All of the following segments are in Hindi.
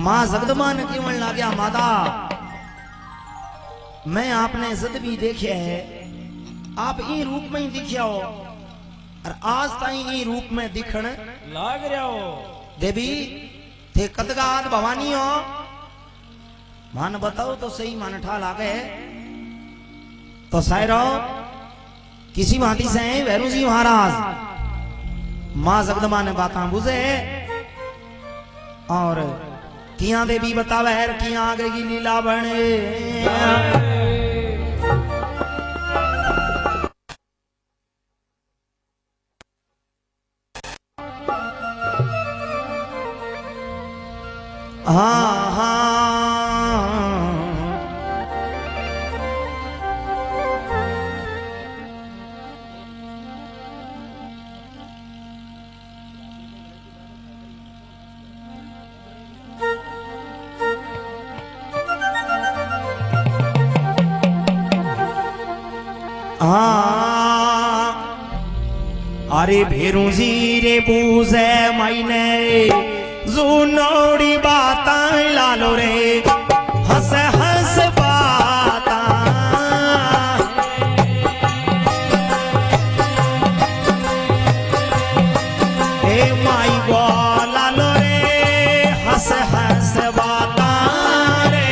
मां जगदम्बा ने केवल ला गया माता मैं आपने जद भी देखे है आप ई रूप में ही दिखिया हो और आज ताई ई रूप में दिखण लाग रहा हो देवी थे कदगाद भवानी हो मान बताओ तो सही मान ठा लागे तो सायरो किसी भांति से भैरू जी महाराज मां जगदम्बा ने बातां बुझे और किया देवी बतावे है किया आगे की लीला बने हाँ हाँ अरे भेरू जी रे पूजे मायने जुनोड़ी बाता लालो रे हंस हंस बाता ए माई गो लालो रे हंस हंस बाता रे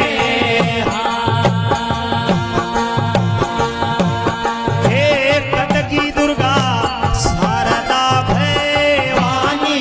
हे कटकी दुर्गा शारदा भवानी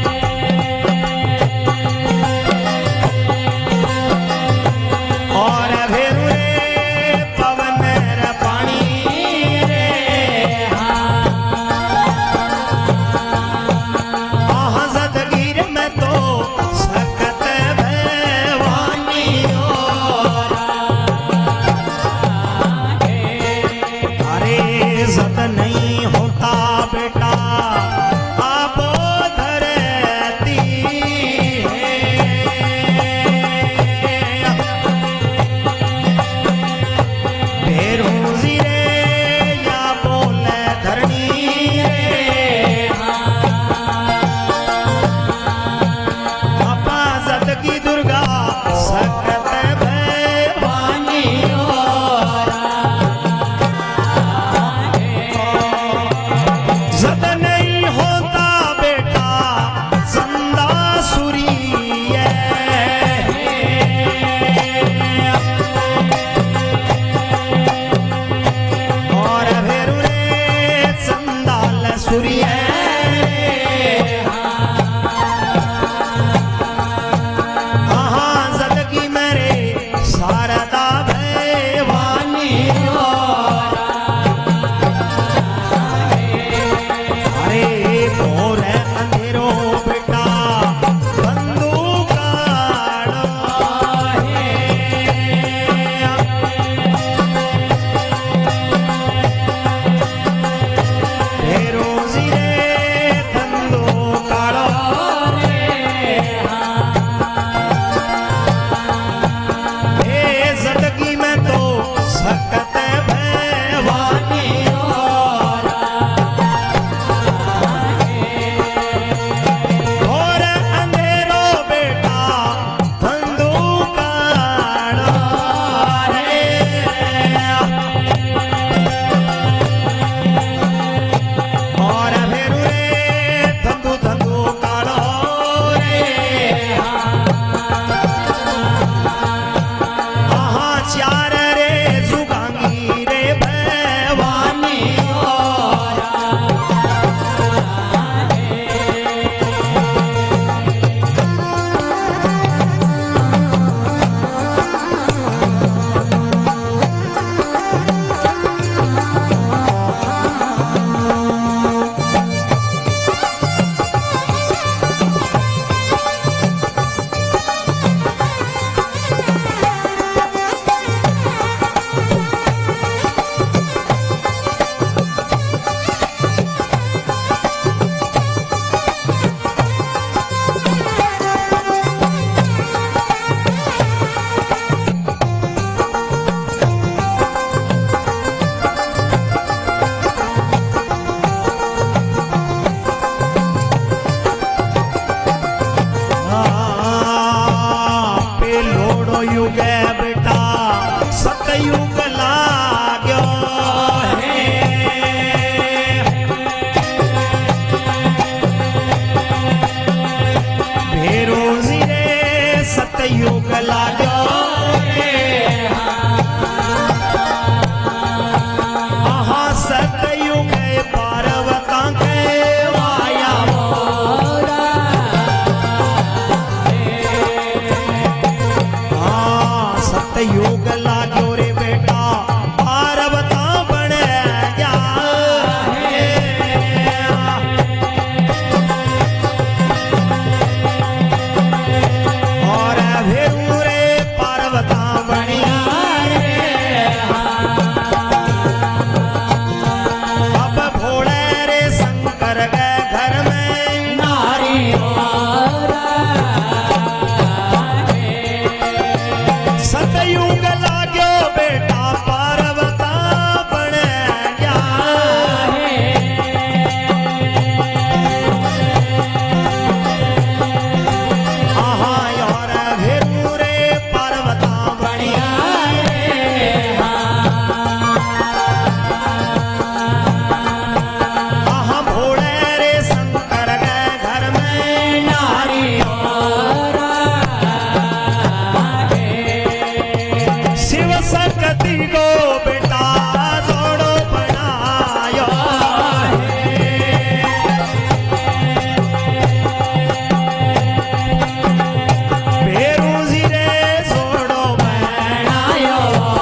और बेटा सतयुग लाग्यो है भेरो रे सतयुग लाग्यो आहा सतयुग पार्वता के वाया सतयुग लाग्यो रे बेटा पार्वता बने गया और भेरू रे पार्वता बनिया अब भोले रे शंकर के घर में नारी सतयुग लाग्यो बेटा पार्वता बने गया आहा यार भेरू रे पार्वता बनिया आहा भोले रे शंकर के घर में नारी शिव शक्ति को बेटा जोड़ो बनायो भेरू जी रे जोड़ो बनायो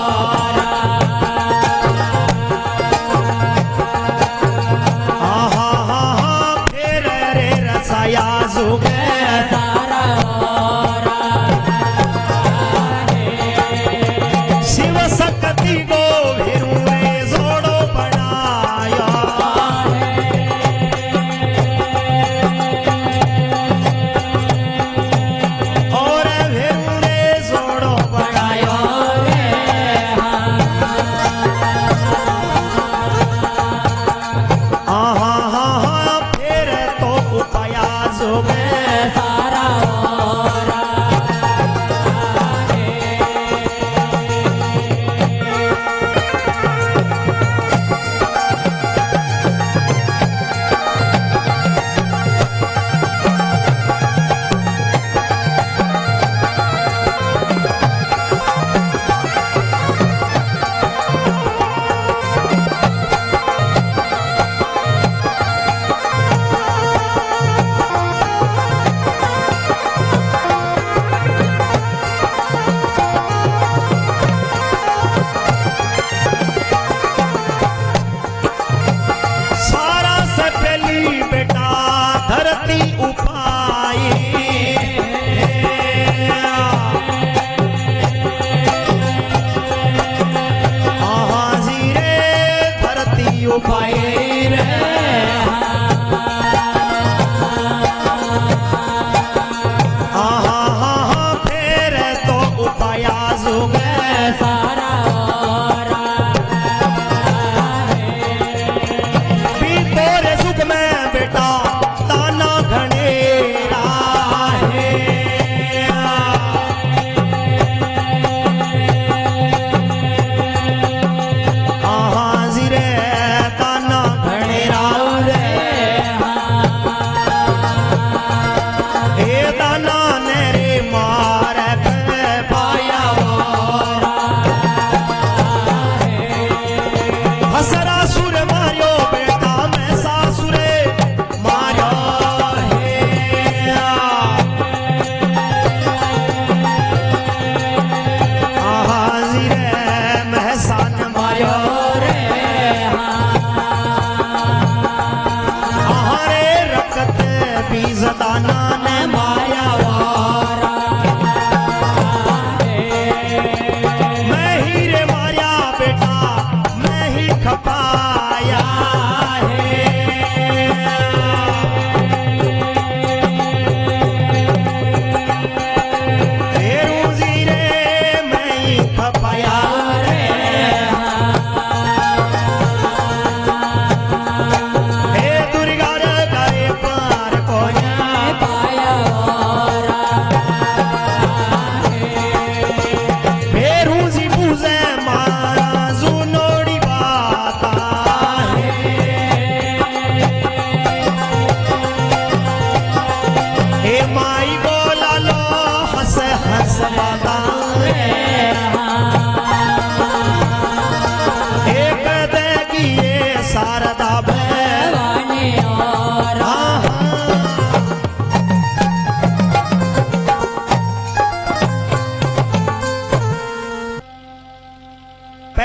आहा हा हा फिर रे रसाया जुगे शिव शक्ति को भेरू रे जोड़ो बनाया और भेरू रे जोड़ो बनाया आहा हा हा फिर तो उपाया जोगे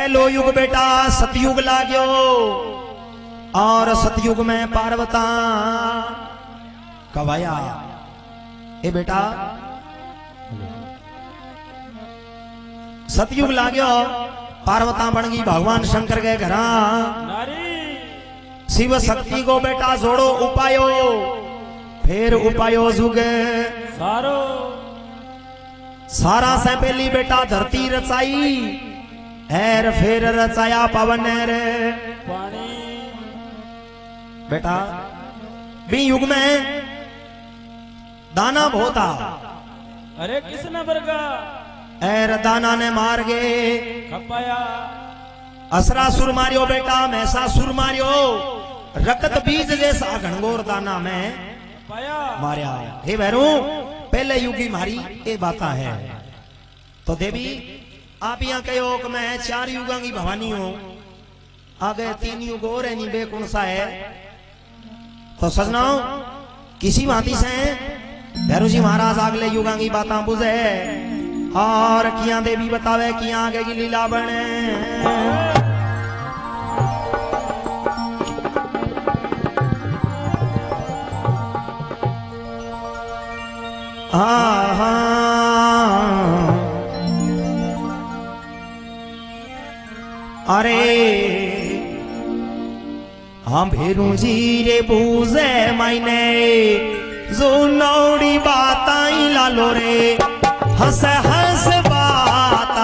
पहलो युग बेटा सतयुग लाग्यो और सतयुग में पार्वता कवाया ए बेटा सतयुग लाग्यो पार्वता बन गई भगवान शंकर के घरा शिव शक्ति को बेटा जोड़ो उपायो फिर उपायो जुग सारा से पहली बेटा धरती रचाई एर फिर रचाया पवन रे बेटा भी युग में दाना बहुता अरे किसने बरगा एर दाना ने मार गे खपाया असुरासुर मारियो बेटा महसासुर मारियो रकत बीज जैसा घनघोर दाना में पाया मारिया हे भैरू पहले युगी मारी ये बात है तो देवी आप यहाँ कहो कि मैं 4 युगा की भवानी हूं आगे 3 युग और है नहीं बे कौन सा है तो सजनाओ किसी भांति से भैरू जी महाराज अगले युगा की बात बुझे और किया देवी बतावे किया आगे की लीला बने हाँ हाँ अरे हम भेरू जी रे पूजे मायने जो नौड़ी बात आई लालो रे हंस हंस बाता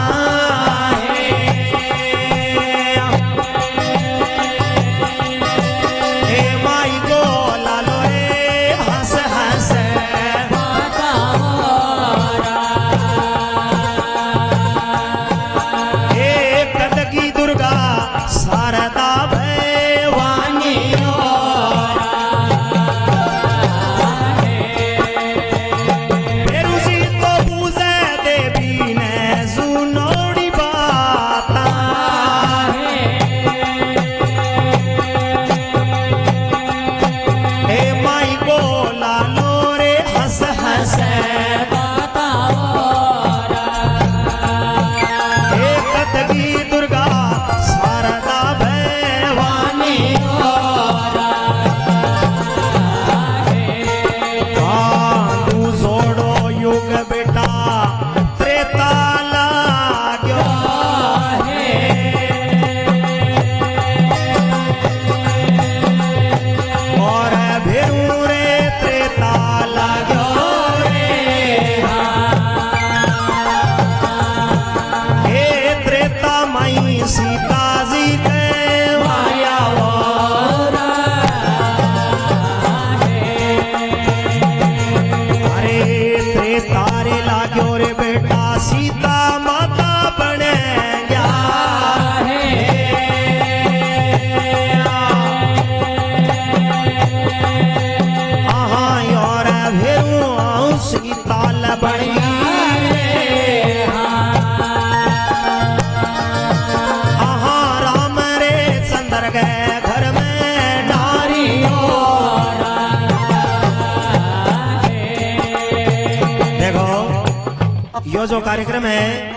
जो कार्यक्रम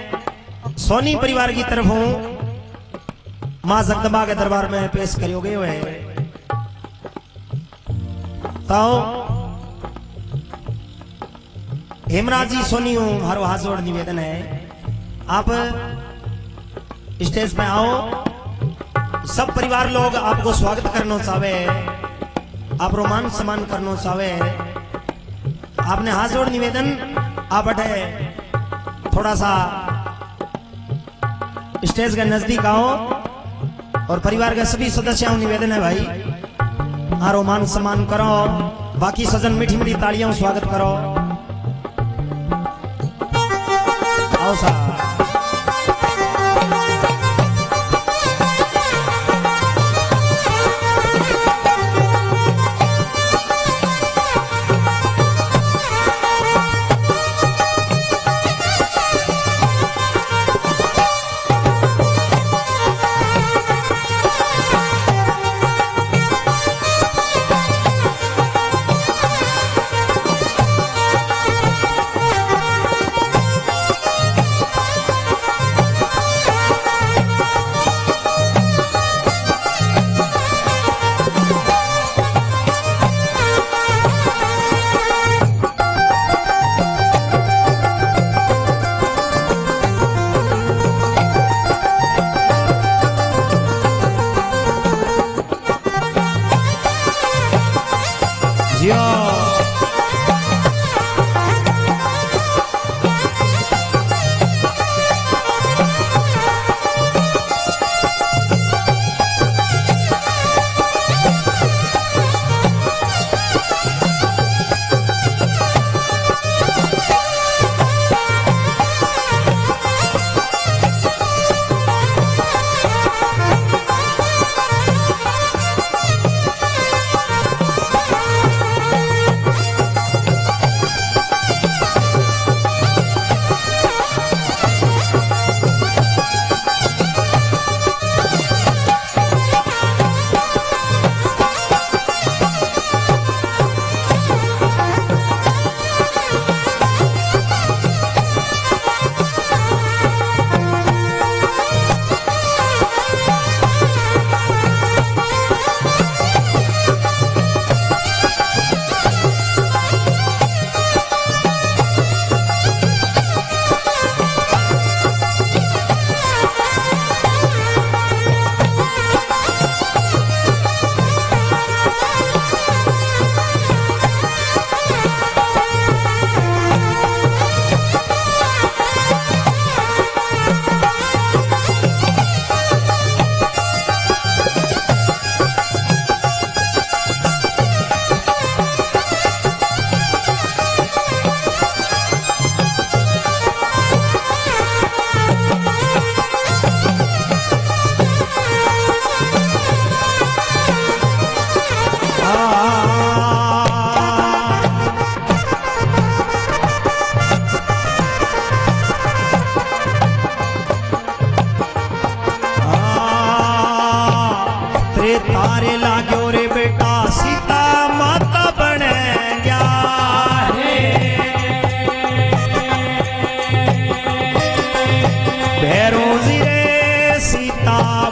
है सोनी परिवार की तरफ मां जगदम्बा के दरबार में पेश करियो गए हुए तो हेमराज जी सोनी हमारो हाथ जोड़ निवेदन है आप स्टेज पे आओ सब परिवार लोग आपको स्वागत करना चाहे आप रोमान सम्मान करना चाहे आपने हाथ जोड़ निवेदन आप बैठे थोड़ा सा स्टेज के नजदीक आओ और परिवार के सभी सदस्यों निवेदन है भाई आरो मान सम्मान करो बाकी सजन मीठी मीठी तालियों स्वागत करो आओ साहब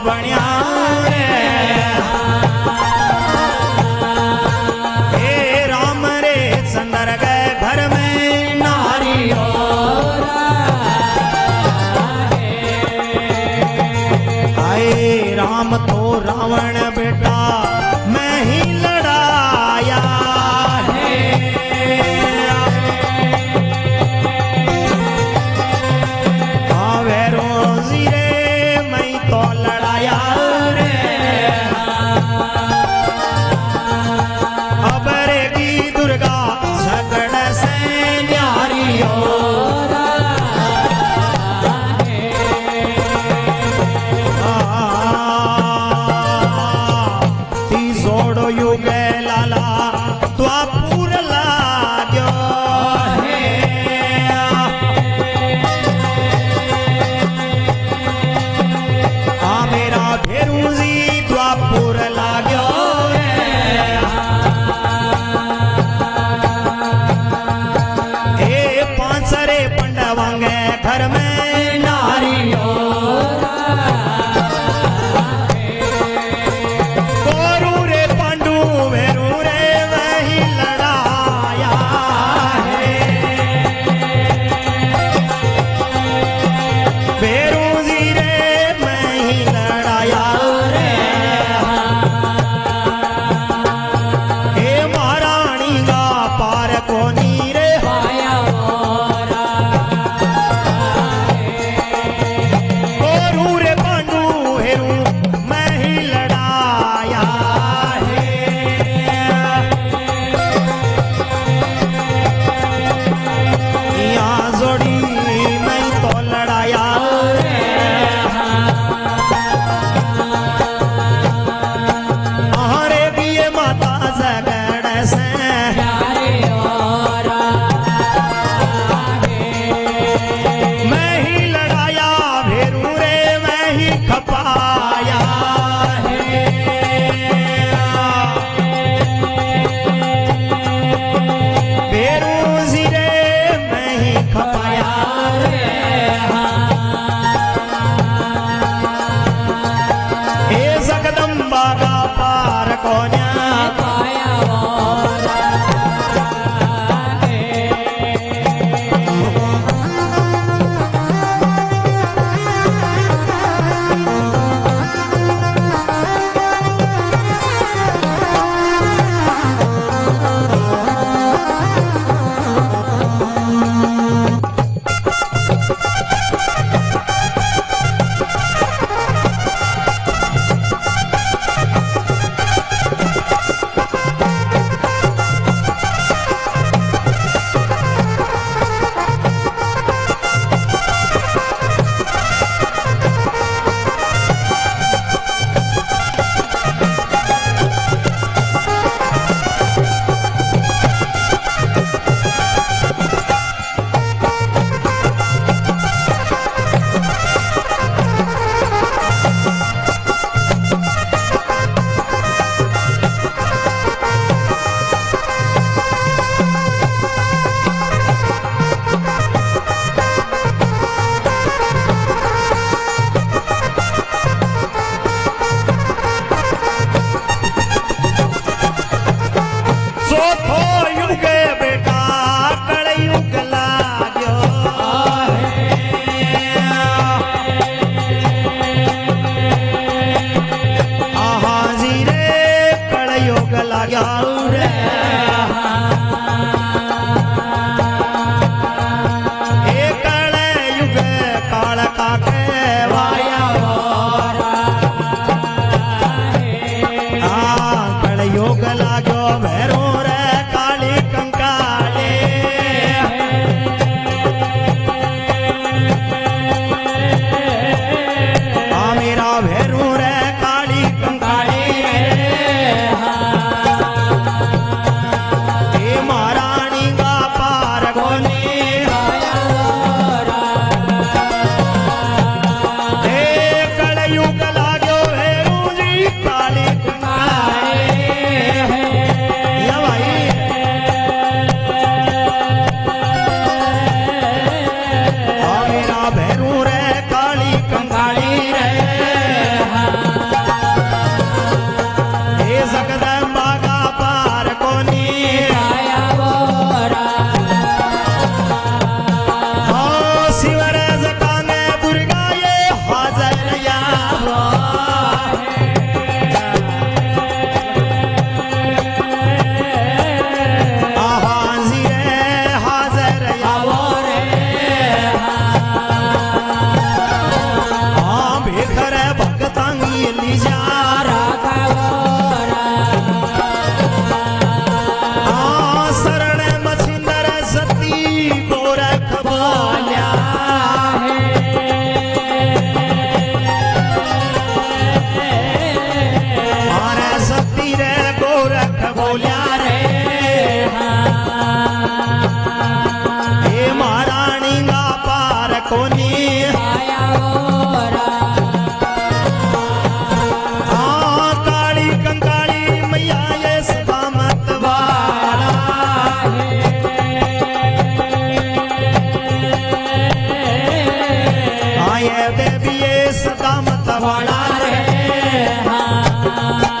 बनिया रे हे राम रे चंदर गए घर में नारी आए राम तो रावण बेटा मैं ही लड़ाया है रोजी रे मैं तो लड़ाया रे अब रेगी दुर्गा झगड़ से न्यारी ती जोड़ो युगे लाला द्वापुर लाग्यो भेरूजी द्वापुर लाग्यो हे पांचरे पंडवांगे घर में नारी कोरू रे पांडू भेरू रे वही लड़ाया है भेरूजी रे मैं ही लड़ाया रे हे महारानी का पार कोनी रे पाया कोरू रे पांडू हेरू मैं ही लड़ाया है यहाँ जोड़ी मैं तो लड़ाया हरे भी माता जगड़ से मैं ही लड़ाया भेरू रे मैं ही खपाया है भेरू जी रे मैं ही खपाया हे जगदम्बा का पार कोन्या हाँ काली कंकाली मैया ये सदा मत वाला हाँ ये देवी ये सदा मत वाला रे हाँ